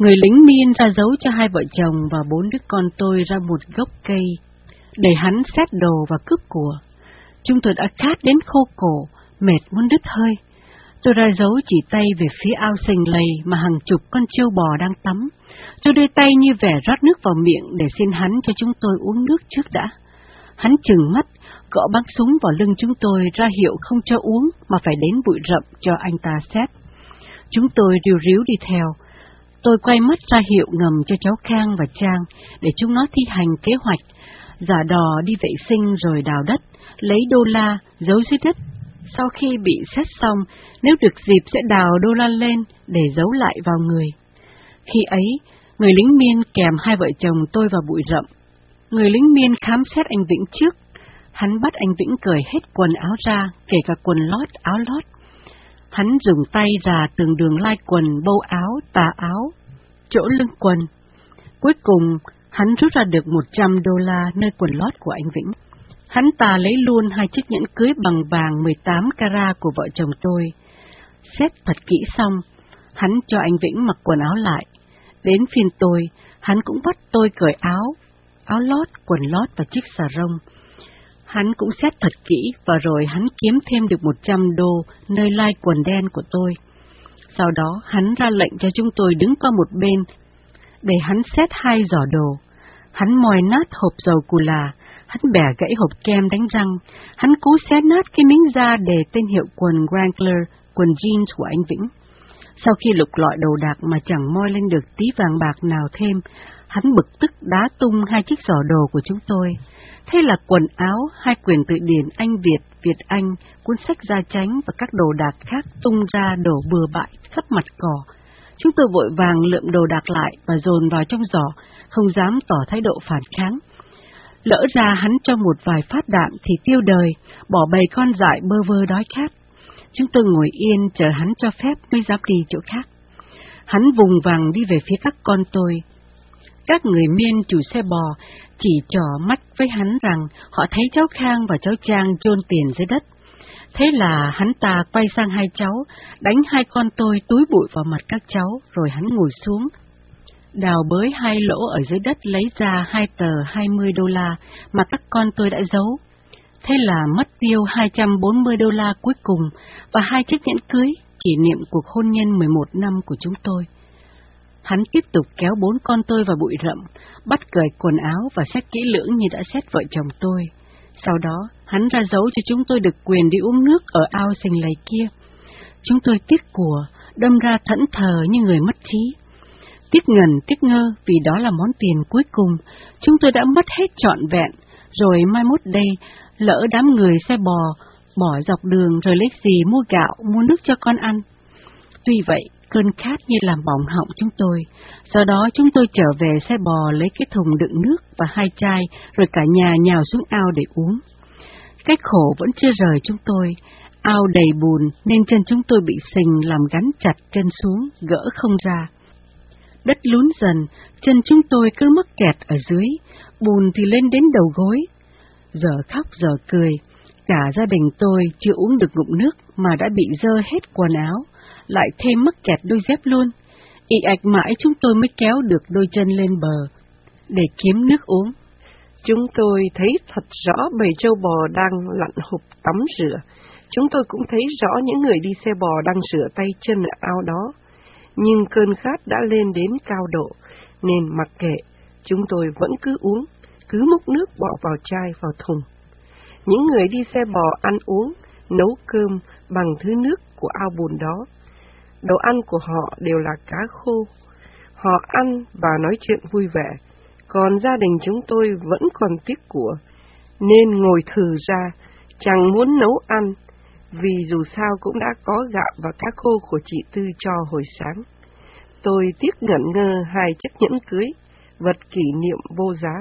Người lính Miên ra dấu cho hai vợ chồng và 4 đứa con tôi ra một gốc cây, để hắn xét đồ và cướp của. Chúng tôi đã khát đến khô cổ, mệt muốn đứt hơi. Tôi ra dấu chỉ tay về phía ao sình lầy mà hàng chục con trâu bò đang tắm. Tôi đưa tay như vẻ rót nước vào miệng để xin hắn cho chúng tôi uống nước trước đã. Hắn trừng mắt, gõ bắn súng vào lưng chúng tôi ra hiệu không cho uống mà phải đến bụi rậm cho anh ta xét. Chúng tôi ríu ríu đi theo. Tôi quay mắt ra hiệu ngầm cho cháu Khang và Trang để chúng nó thi hành kế hoạch, giả đò đi vệ sinh rồi đào đất, lấy đô la, giấu dưới đất. Sau khi bị xét xong, nếu được dịp sẽ đào đô la lên để giấu lại vào người. Khi ấy, người lính Miên kèm hai vợ chồng tôi vào bụi rậm. Người lính Miên khám xét anh Vĩnh trước. Hắn bắt anh Vĩnh cởi hết quần áo ra, kể cả quần lót, áo lót. Hắn dùng tay rà từng đường lai quần, bâu áo, tà áo, chỗ lưng quần. Cuối cùng, hắn rút ra được 100 đô la nơi quần lót của anh Vĩnh. Hắn ta lấy luôn 2 chiếc nhẫn cưới bằng vàng 18 carat của vợ chồng tôi. Xét thật kỹ xong, hắn cho anh Vĩnh mặc quần áo lại. Đến phiên tôi, hắn cũng bắt tôi cởi áo, áo lót, quần lót và chiếc xà rông. Hắn cũng xét thật kỹ và rồi hắn kiếm thêm được 100 đô nơi lai quần đen của tôi. Sau đó hắn ra lệnh cho chúng tôi đứng qua một bên để hắn xét 2 giỏ đồ. Hắn moi nát hộp dầu cù là, hắn bẻ gãy hộp kem đánh răng, hắn cố xé nát cái miếng da đề tên hiệu quần Wrangler, quần jeans của anh Vĩnh. Sau khi lục lọi đồ đạc mà chẳng moi lên được tí vàng bạc nào thêm, hắn bực tức đá tung 2 chiếc giỏ đồ của chúng tôi. Thế là quần áo, 2 quyển từ điển Anh Việt, Việt Anh, cuốn sách gia chánh và các đồ đạc khác tung ra đổ bừa bãi khắp mặt cỏ. Chúng tôi vội vàng lượm đồ đạc lại và dồn vào trong giỏ, không dám tỏ thái độ phản kháng. Lỡ ra hắn cho một vài phát đạn thì tiêu đời, bỏ bầy con dại bơ vơ đói khát. Chúng tôi ngồi yên chờ hắn cho phép mới dám đi chỗ khác. Hắn vùng vằng đi về phía các con tôi. Các người Miên chủ xe bò chỉ trỏ mắt với hắn rằng họ thấy cháu Khang và cháu Trang chôn tiền dưới đất. Thế là hắn ta quay sang hai cháu, đánh 2 con tôi túi bụi vào mặt các cháu, rồi hắn ngồi xuống, đào bới 2 lỗ ở dưới đất lấy ra 2 tờ 20 đô la mà các con tôi đã giấu. Thế là mất tiêu 240 đô la cuối cùng và 2 chiếc nhẫn cưới, kỷ niệm cuộc hôn nhân 11 năm của chúng tôi. Hắn tiếp tục kéo 4 con tôi vào bụi rậm, bắt cởi quần áo và xét kỹ lưỡng như đã xét vợ chồng tôi. Sau đó, hắn ra dấu cho chúng tôi được quyền đi uống nước ở ao sình lầy kia. Chúng tôi tiếc của, đâm ra thẫn thờ như người mất trí. Tiếc ngần, tiếc ngơ vì đó là món tiền cuối cùng, chúng tôi đã mất hết trọn vẹn, rồi mai mốt đây, lỡ đám người xe bò, bỏ dọc đường rồi lấy gì mua gạo, mua nước cho con ăn. Tuy vậy, cơn khát như làm bỏng họng chúng tôi, do đó chúng tôi trở về xe bò lấy cái thùng đựng nước và 2 chai, rồi cả nhà nhào xuống ao để uống. Cái khổ vẫn chưa rời chúng tôi, ao đầy bùn nên chân chúng tôi bị sình làm gắn chặt chân xuống, gỡ không ra. Đất lún dần, chân chúng tôi cứ mắc kẹt ở dưới, bùn thì lên đến đầu gối. Giờ khóc giờ cười, cả gia đình tôi chưa uống được ngụm nước mà đã bị dơ hết quần áo, lại thêm mắc kẹt đôi dép luôn. Ị ạch mãi chúng tôi mới kéo được đôi chân lên bờ để kiếm nước uống. Chúng tôi thấy thật rõ bầy trâu bò đang lặn hụp tắm rửa. Chúng tôi cũng thấy rõ những người đi xe bò đang rửa tay chân ở ao đó. Nhưng cơn khát đã lên đến cao độ, nên mặc kệ, chúng tôi vẫn cứ uống, cứ múc nước bỏ vào chai, vào thùng. Những người đi xe bò ăn uống, nấu cơm bằng thứ nước của ao bùn đó. Đồ ăn của họ đều là cá khô. Họ ăn và nói chuyện vui vẻ, còn gia đình chúng tôi vẫn còn tiếc của, nên ngồi thừ ra, chẳng muốn nấu ăn, vì dù sao cũng đã có gạo và cá khô của chị Tư cho hồi sáng. Tôi tiếc ngẩn ngơ 2 chiếc nhẫn cưới, vật kỷ niệm vô giá,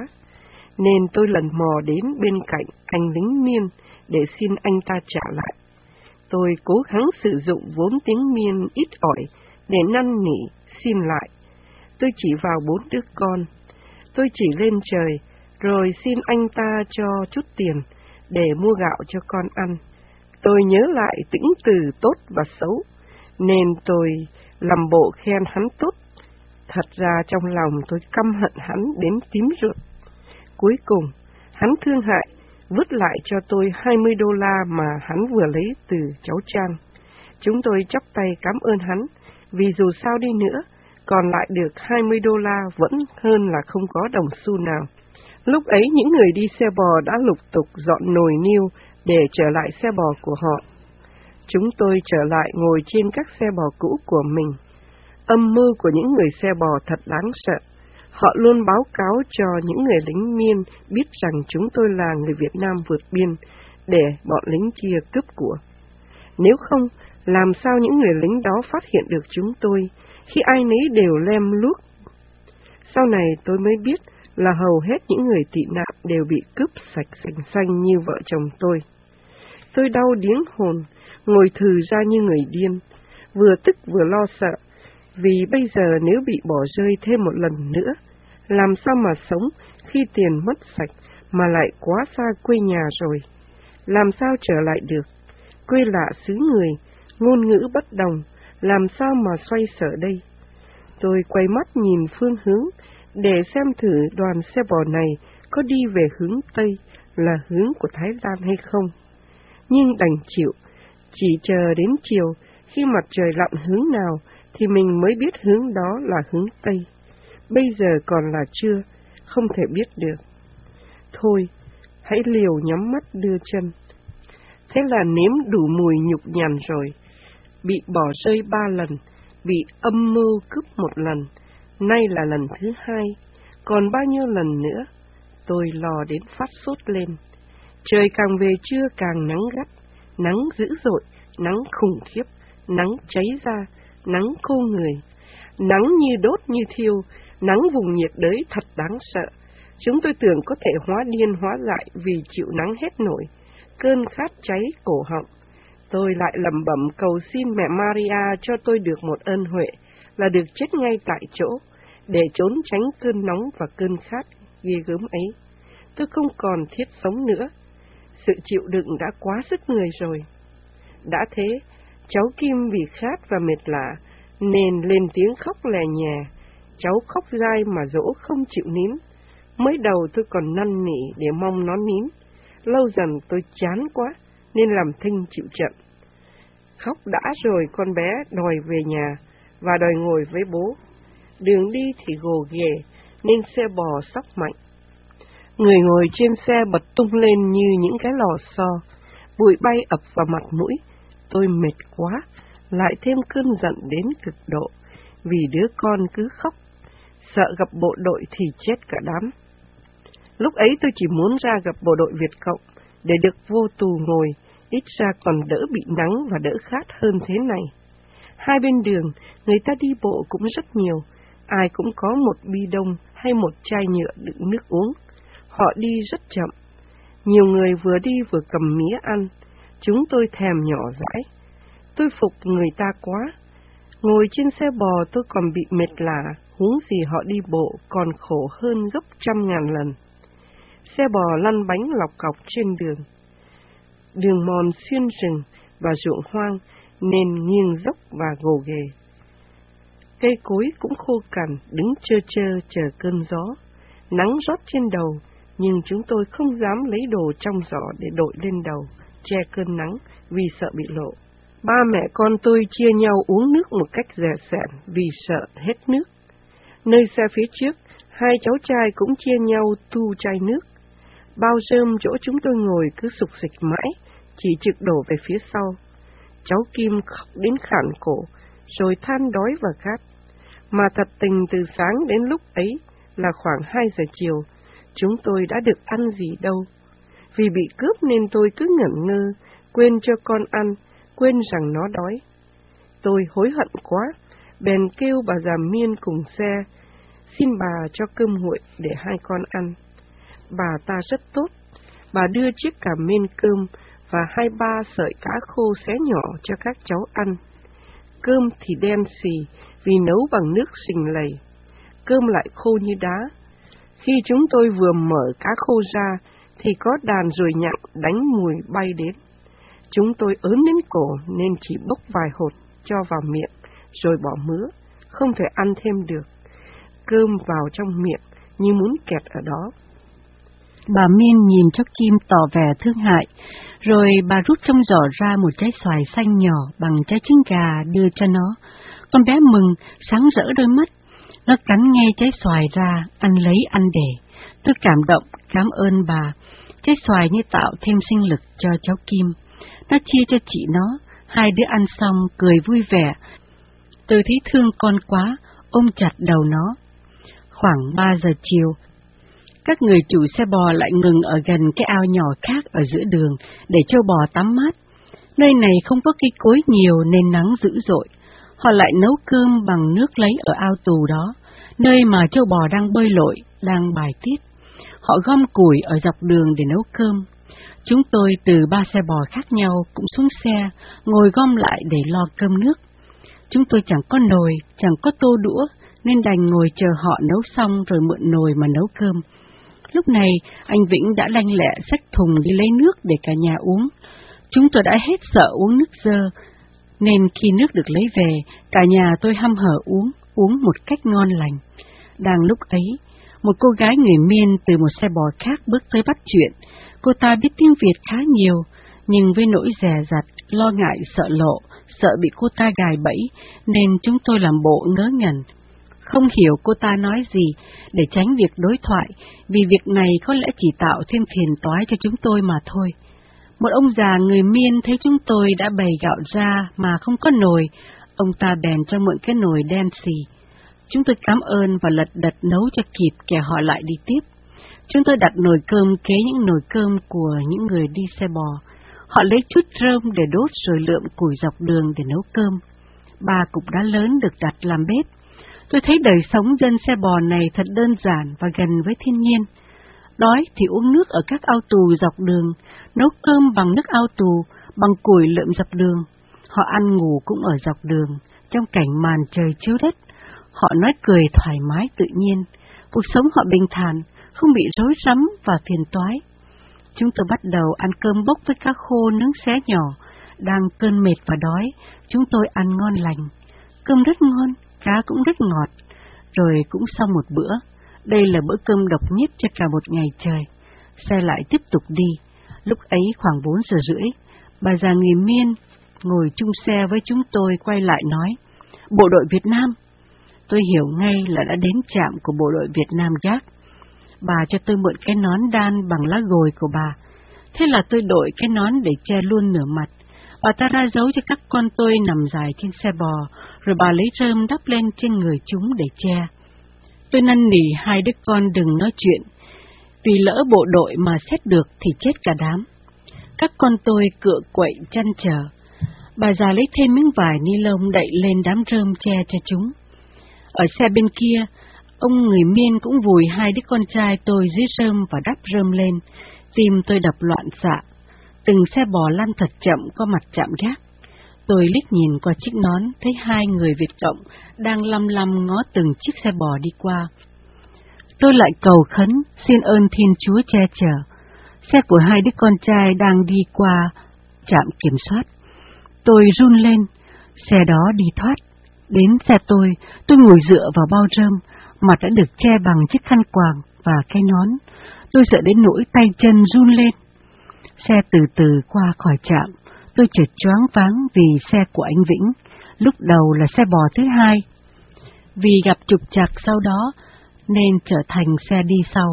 nên tôi lần mò đến bên cạnh anh lính Miên để xin anh ta trả lại. Tôi cố gắng sử dụng vốn tiếng Miên ít ỏi để năn nỉ, xin lại. Tôi chỉ vào 4 đứa con. Tôi chỉ lên trời, rồi xin anh ta cho chút tiền để mua gạo cho con ăn. Tôi nhớ lại tính từ tốt và xấu, nên tôi làm bộ khen hắn tốt. Thật ra trong lòng tôi căm hận hắn đến tím ruột. Cuối cùng, hắn thương hại, vứt lại cho tôi $20 mà hắn vừa lấy từ cháu Trang. Chúng tôi chắp tay cảm ơn hắn, vì dù sao đi nữa, còn lại được $20 vẫn hơn là không có đồng xu nào. Lúc ấy những người đi xe bò đã lục tục dọn nồi niêu để trở lại xe bò của họ. Chúng tôi trở lại ngồi trên các xe bò cũ của mình. Âm mưu của những người xe bò thật đáng sợ. Họ luôn báo cáo cho những người lính Miên biết rằng chúng tôi là người Việt Nam vượt biên để bọn lính kia cướp của. Nếu không, làm sao những người lính đó phát hiện được chúng tôi khi ai nấy đều lem luốc? Sau này tôi mới biết là hầu hết những người tị nạn đều bị cướp sạch sành xanh như vợ chồng tôi. Tôi đau điếng hồn, ngồi thừ ra như người điên, vừa tức vừa lo sợ, vì bây giờ nếu bị bỏ rơi thêm một lần nữa, làm sao mà sống khi tiền mất sạch mà lại quá xa quê nhà rồi? Làm sao trở lại được? Quê lạ xứ người, ngôn ngữ bất đồng, làm sao mà xoay sở đây? Tôi quay mắt nhìn phương hướng để xem thử đoàn xe bò này có đi về hướng Tây là hướng của Thái Lan hay không. Nhưng đành chịu, chỉ chờ đến chiều khi mặt trời lặn hướng nào thì mình mới biết hướng đó là hướng Tây. Bây giờ còn là trưa, không thể biết được. Thôi, hãy liều nhắm mắt đưa chân. Thế là nếm đủ mùi nhục nhằn rồi. Bị bỏ rơi 3 lần, bị âm mưu cướp 1 lần, nay là lần thứ 2, còn bao nhiêu lần nữa? Tôi lo đến phát sốt lên. Trời càng về trưa càng nắng gắt, nắng dữ dội, nắng khủng khiếp, nắng cháy da, nắng khô người, nắng như đốt như thiêu, nắng vùng nhiệt đới thật đáng sợ. Chúng tôi tưởng có thể hóa điên hóa dại vì chịu nắng hết nổi, cơn khát cháy cổ họng. Tôi lại lẩm bẩm cầu xin mẹ Maria cho tôi được một ơn huệ là được chết ngay tại chỗ, để trốn tránh cơn nóng và cơn khát ghê gớm ấy. Tôi không còn thiết sống nữa. Sự chịu đựng đã quá sức người rồi. Đã thế, cháu Kim vì khát và mệt lạ nên lên tiếng khóc lè nhè. Cháu khóc dai mà dỗ không chịu nín. Mới đầu tôi còn năn nỉ để mong nó nín. Lâu dần tôi chán quá nên làm thinh chịu trận. Khóc đã rồi con bé đòi về nhà và đòi ngồi với bố. Đường đi thì gồ ghề nên xe bò sóc mạnh. Người ngồi trên xe bật tung lên như những cái lò xo, bụi bay ập vào mặt mũi. Tôi mệt quá, lại thêm cơn giận đến cực độ, vì đứa con cứ khóc, sợ gặp bộ đội thì chết cả đám. Lúc ấy tôi chỉ muốn ra gặp bộ đội Việt Cộng, để được vô tù ngồi, ít ra còn đỡ bị nắng và đỡ khát hơn thế này. Hai bên đường, người ta đi bộ cũng rất nhiều, ai cũng có một bi đông hay một chai nhựa đựng nước uống. Họ đi rất chậm. Nhiều người vừa đi vừa cầm mía ăn. Chúng tôi thèm nhỏ dãi. Tôi phục người ta quá. Ngồi trên xe bò tôi còn bị mệt lả, huống gì họ đi bộ còn khổ hơn gấp 100.000 lần. Xe bò lăn bánh lọc cọc trên đường. Đường mòn xuyên rừng và ruộng hoang nên nghiêng dốc và gồ ghề. Cây cối cũng khô cằn, đứng trơ trơ chờ cơn gió. Nắng rót trên đầu, nhưng chúng tôi không dám lấy đồ trong giỏ để đội lên đầu, che cơn nắng vì sợ bị lộ. Ba mẹ con tôi chia nhau uống nước một cách dè dẹn vì sợ hết nước. Nơi xe phía trước, hai cháu trai cũng chia nhau tu chai nước. Bao rơm chỗ chúng tôi ngồi cứ sục sịch mãi, chỉ trực đổ về phía sau. Cháu Kim khóc đến khản cổ, rồi than đói và khát. Mà thật tình từ sáng đến lúc ấy là khoảng 2 giờ chiều, chúng tôi đã được ăn gì đâu. Vì bị cướp nên tôi cứ ngẩn ngơ, quên cho con ăn, quên rằng nó đói. Tôi hối hận quá, bèn kêu bà già Miên cùng xe, xin bà cho cơm nguội để hai con ăn. Bà ta rất tốt, bà đưa chiếc cà mên cơm và 2-3 sợi cá khô xé nhỏ cho các cháu ăn. Cơm thì đen xì vì nấu bằng nước sình lầy, cơm lại khô như đá. Khi chúng tôi vừa mở cá khô ra thì có đàn ruồi nhặng đánh mùi bay đến. Chúng tôi ớn đến cổ nên chỉ bốc vài hột cho vào miệng rồi bỏ mứa, không thể ăn thêm được. cơm vào trong miệng như muốn kẹt ở đó. Bà Miên nhìn cho Kim tỏ vẻ thương hại, rồi bà rút trong giỏ ra một trái xoài xanh nhỏ bằng trái trứng gà đưa cho nó. Con bé mừng, sáng rỡ đôi mắt. Nó cắn ngay trái xoài ra, ăn lấy ăn để. Tôi cảm động, cảm ơn bà. Trái xoài như tạo thêm sinh lực cho cháu Kim. Nó chia cho chị nó, hai đứa ăn xong cười vui vẻ. Tôi thấy thương con quá, ôm chặt đầu nó. Khoảng 3 giờ chiều, các người chủ xe bò lại ngừng ở gần cái ao nhỏ khác ở giữa đường để trâu bò tắm mát. Nơi này không có cây cối nhiều nên nắng dữ dội. Họ lại nấu cơm bằng nước lấy ở ao tù đó, nơi mà trâu bò đang bơi lội, đang bài tiết. Họ gom củi ở dọc đường để nấu cơm. Chúng tôi từ 3 xe bò khác nhau cũng xuống xe, ngồi gom lại để lo cơm nước. Chúng tôi chẳng có nồi, chẳng có tô đũa, nên đành ngồi chờ họ nấu xong rồi mượn nồi mà nấu cơm. Lúc này, anh Vĩnh đã lanh lẹ xách thùng đi lấy nước để cả nhà uống. Chúng tôi đã hết sợ uống nước dơ, nên khi nước được lấy về, cả nhà tôi hăm hở uống một cách ngon lành. Đang lúc ấy, một cô gái người Miên từ một xe bò khác bước tới bắt chuyện. Cô ta biết tiếng Việt khá nhiều, nhưng với nỗi dè dặt, lo ngại sợ lộ, sợ bị cô ta gài bẫy, nên chúng tôi làm bộ ngớ ngẩn. Không hiểu cô ta nói gì để tránh việc đối thoại, vì việc này có lẽ chỉ tạo thêm phiền toái cho chúng tôi mà thôi. Một ông già người Miên thấy chúng tôi đã bày gạo ra mà không có nồi, ông ta bèn cho mượn cái nồi đen xì. Chúng tôi cảm ơn và lật đật nấu cho kịp kẻ họ lại đi tiếp. Chúng tôi đặt nồi cơm kế những nồi cơm của những người đi xe bò. Họ lấy chút rơm để đốt rồi lượm củi dọc đường để nấu cơm. 3 cục đá lớn được đặt làm bếp. Tôi thấy đời sống dân xe bò này thật đơn giản và gần với thiên nhiên. Đói thì uống nước ở các ao tù dọc đường, nấu cơm bằng nước ao tù, bằng củi lượm dọc đường. Họ ăn ngủ cũng ở dọc đường, trong cảnh màn trời chiếu đất. Họ nói cười thoải mái tự nhiên, cuộc sống họ bình thản, không bị rối rắm và phiền toái. Chúng tôi bắt đầu ăn cơm bốc với cá khô nướng xé nhỏ. Đang cơn mệt và đói, chúng tôi ăn ngon lành. Cơm rất ngon, cá cũng rất ngọt. Rồi cũng sau một bữa, đây là bữa cơm độc nhất cho cả một ngày trời. Xe lại tiếp tục đi. Lúc ấy khoảng 4 giờ rưỡi, bà già người Miên ngồi chung xe với chúng tôi quay lại nói, bộ đội Việt Nam. Tôi hiểu ngay là đã đến trạm của bộ đội Việt Nam Gác. Bà cho tôi mượn cái nón đan bằng lá gồi của bà. Thế là tôi đội cái nón để che luôn nửa mặt. Bà ta ra dấu cho các con tôi nằm dài trên xe bò, rồi bà lấy rơm đắp lên trên người chúng để che. Tôi năn nỉ hai đứa con đừng nói chuyện, vì lỡ bộ đội mà xét được thì chết cả đám. Các con tôi cựa quậy chăn trở. Bà già lấy thêm miếng vải ni lông đậy lên đám rơm che cho chúng. Ở xe bên kia, ông người Miên cũng vùi hai đứa con trai tôi dưới rơm và đắp rơm lên. Tim tôi đập loạn xạ. Từng xe bò lăn thật chậm có mặt chạm gác. Tôi liếc nhìn qua chiếc nón, thấy hai người Việt Cộng đang lăm lăm ngó từng chiếc xe bò đi qua. Tôi lại cầu khấn, xin ơn Thiên Chúa che chở. Xe của hai đứa con trai đang đi qua trạm kiểm soát. Tôi run lên, xe đó đi thoát. Đến xe tôi ngồi dựa vào bao rơm, mặt đã được che bằng chiếc khăn quàng và cái nón. Tôi sợ đến nỗi tay chân run lên. Xe từ từ qua khỏi trạm, tôi chợt choáng váng vì xe của anh Vĩnh, lúc đầu là xe bò thứ hai. Vì gặp trục trặc sau đó, nên trở thành xe đi sau.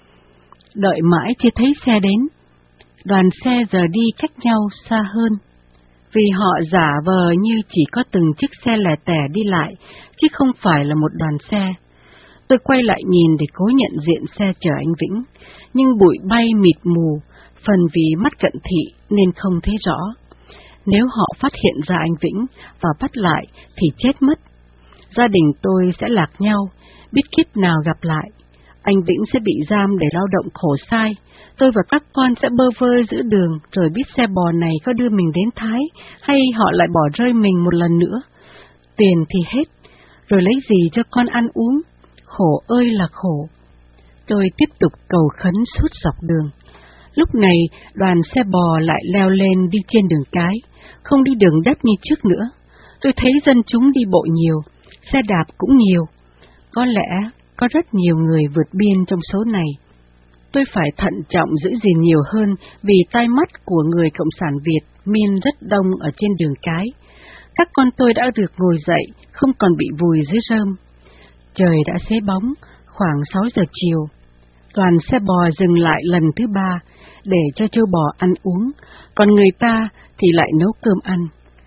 Đợi mãi chưa thấy xe đến, đoàn xe giờ đi cách nhau xa hơn. Vì họ giả vờ như chỉ có từng chiếc xe lẻ tẻ đi lại, chứ không phải là một đoàn xe. Tôi quay lại nhìn để cố nhận diện xe chở anh Vĩnh, nhưng bụi bay mịt mù, phần vì mắt cận thị nên không thấy rõ. Nếu họ phát hiện ra anh Vĩnh và bắt lại thì chết mất. Gia đình tôi sẽ lạc nhau, biết kiếp nào gặp lại. Anh Vĩnh sẽ bị giam để lao động khổ sai. Tôi và các con sẽ bơ vơ giữa đường, rồi biết xe bò này có đưa mình đến Thái, hay họ lại bỏ rơi mình một lần nữa. Tiền thì hết, rồi lấy gì cho con ăn uống? Khổ ơi là khổ. Tôi tiếp tục cầu khấn suốt dọc đường. Lúc này, đoàn xe bò lại leo lên đi trên đường cái, không đi đường đất như trước nữa. Tôi thấy dân chúng đi bộ nhiều, xe đạp cũng nhiều. Có lẽ có rất nhiều người vượt biên trong số này. Tôi phải thận trọng giữ gìn nhiều hơn vì tai mắt của người Cộng sản Việt Miên rất đông ở trên đường cái. Các con tôi đã được ngồi dậy, không còn bị vùi dưới rơm. Trời đã xế bóng, khoảng 6 giờ chiều. Đoàn xe bò dừng lại lần thứ 3 để cho trâu bò ăn uống, còn người ta thì lại nấu cơm ăn.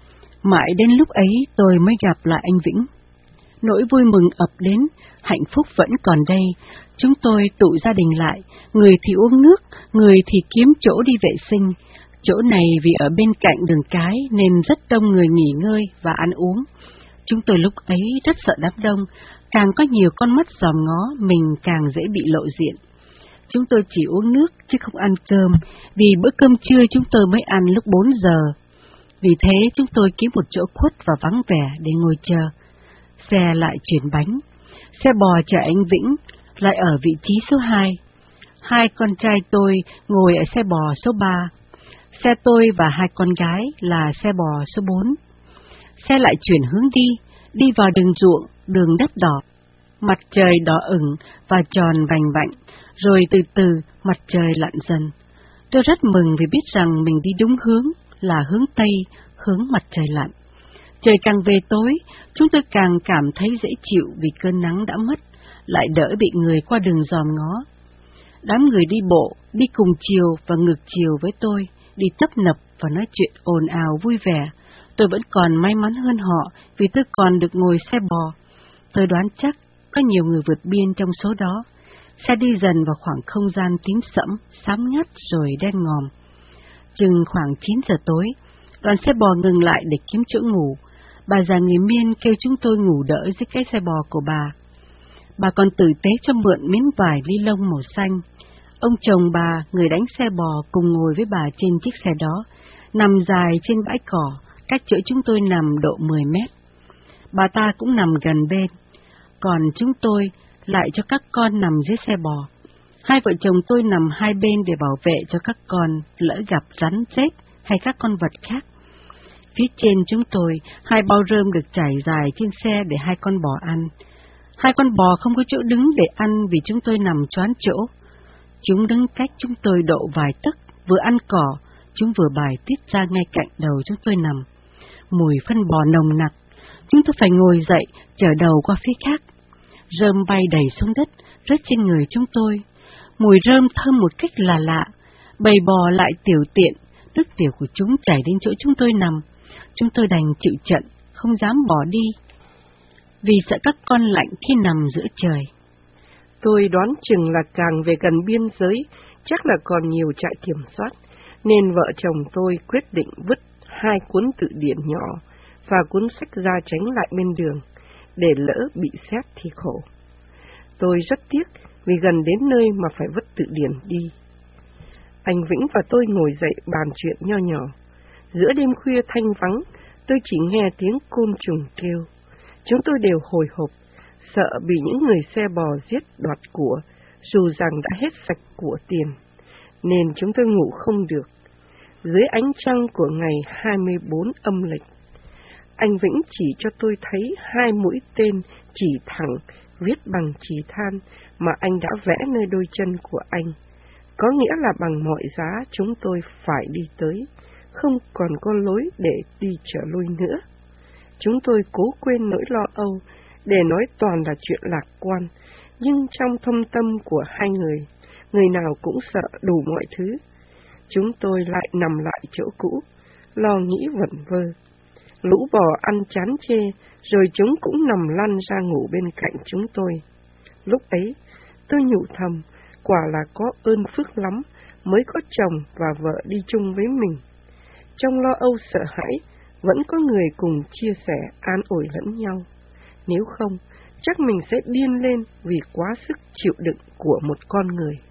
Mãi đến lúc ấy tôi mới gặp lại anh Vĩnh. Nỗi vui mừng ập đến, hạnh phúc vẫn còn đây. Chúng tôi tụ gia đình lại, người thì uống nước, người thì kiếm chỗ đi vệ sinh. Chỗ này vì ở bên cạnh đường cái nên rất đông người nghỉ ngơi và ăn uống. Chúng tôi lúc ấy rất sợ đám đông, càng có nhiều con mắt dòm ngó, mình càng dễ bị lộ diện. Chúng tôi chỉ uống nước chứ không ăn cơm, vì bữa cơm trưa chúng tôi mới ăn lúc 4 giờ. Vì thế chúng tôi kiếm một chỗ khuất và vắng vẻ để ngồi chờ. Xe lại chuyển bánh. Xe bò chở anh Vĩnh lại ở vị trí số 2. Hai con trai tôi ngồi ở xe bò số 3. Xe tôi và hai con gái là xe bò số 4. Xe lại chuyển hướng đi vào đường ruộng, đường đất đỏ. Mặt trời đỏ ửng và tròn vành vạnh, rồi từ từ mặt trời lặn dần. Tôi rất mừng vì biết rằng mình đi đúng hướng, là hướng Tây, hướng mặt trời lặn. Trời càng về tối, chúng tôi càng cảm thấy dễ chịu vì cơn nắng đã mất, lại đỡ bị người qua đường dòm ngó. Đám người đi bộ, đi cùng chiều và ngược chiều với tôi, đi tấp nập và nói chuyện ồn ào vui vẻ. Tôi vẫn còn may mắn hơn họ vì tôi còn được ngồi xe bò. Tôi đoán chắc có nhiều người vượt biên trong số đó. Xe đi dần vào khoảng không gian tím sẫm, xám ngắt rồi đen ngòm. Chừng khoảng 9 giờ tối, đoàn xe bò ngừng lại để kiếm chỗ ngủ. Bà già người Miên kêu chúng tôi ngủ đỡ dưới cái xe bò của bà. Bà còn tử tế cho mượn miếng vải ni lông màu xanh. Ông chồng bà, người đánh xe bò, cùng ngồi với bà trên chiếc xe đó, nằm dài trên bãi cỏ, cách chỗ chúng tôi nằm độ 10 mét. Bà ta cũng nằm gần bên, còn chúng tôi lại cho các con nằm dưới xe bò. Hai vợ chồng tôi nằm hai bên để bảo vệ cho các con lỡ gặp rắn rết hay các con vật khác. Phía trên chúng tôi, hai bao rơm được trải dài trên xe để hai con bò ăn. Hai con bò không có chỗ đứng để ăn vì chúng tôi nằm choán chỗ. Chúng đứng cách chúng tôi độ vài tấc, vừa ăn cỏ, chúng vừa bài tiết ra ngay cạnh đầu chúng tôi nằm. Mùi phân bò nồng nặc, chúng tôi phải ngồi dậy, chở đầu qua phía khác. Rơm bay đầy xuống đất, rớt trên người chúng tôi. Mùi rơm thơm một cách lạ lạ, bầy bò lại tiểu tiện, nước tiểu của chúng chảy đến chỗ chúng tôi nằm. Chúng tôi đành chịu trận, không dám bỏ đi, vì sợ các con lạnh khi nằm giữa trời. Tôi đoán chừng là càng về gần biên giới, chắc là còn nhiều trại kiểm soát, nên vợ chồng tôi quyết định vứt hai cuốn tự điển nhỏ và cuốn sách ra tránh lại bên đường, để lỡ bị xét thì khổ. Tôi rất tiếc vì gần đến nơi mà phải vứt tự điển đi. Anh Vĩnh và tôi ngồi dậy bàn chuyện nho nhỏ. Giữa đêm khuya thanh vắng, tôi chỉ nghe tiếng côn trùng kêu. Chúng tôi đều hồi hộp, sợ bị những người xe bò giết đoạt của, dù rằng đã hết sạch của tiền, nên chúng tôi ngủ không được. Dưới ánh trăng của ngày 24 âm lịch, anh Vĩnh chỉ cho tôi thấy hai mũi tên chỉ thẳng, viết bằng chì than mà anh đã vẽ nơi đôi chân của anh. Có nghĩa là bằng mọi giá chúng tôi phải đi tới, không còn có lối để đi trở lui nữa. Chúng tôi cố quên nỗi lo âu để nói toàn là chuyện lạc quan, nhưng trong thâm tâm của hai người nào cũng sợ đủ mọi thứ. Chúng tôi lại nằm lại chỗ cũ, lo nghĩ vẩn vơ. Lũ bò ăn chán chê, rồi chúng cũng nằm lăn ra ngủ bên cạnh chúng tôi. Lúc ấy, tôi nhủ thầm, quả là có ơn phước lắm mới có chồng và vợ đi chung với mình. Trong lo âu sợ hãi, vẫn có người cùng chia sẻ an ủi lẫn nhau. Nếu không, chắc mình sẽ điên lên vì quá sức chịu đựng của một con người.